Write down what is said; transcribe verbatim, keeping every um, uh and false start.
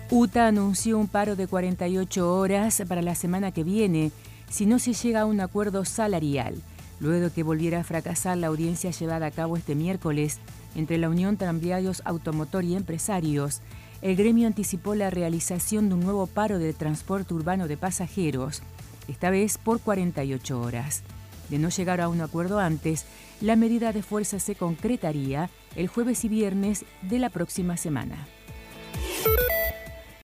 UTA anunció un paro de cuarenta y ocho horas para la semana que viene si no se llega a un acuerdo salarial, luego de que volviera a fracasar la audiencia llevada a cabo este miércoles entre la Unión Tranviarios Automotor y Empresarios. El gremio anticipó la realización de un nuevo paro de transporte urbano de pasajeros, esta vez por cuarenta y ocho horas. De no llegar a un acuerdo antes, la medida de fuerza se concretaría el jueves y viernes de la próxima semana.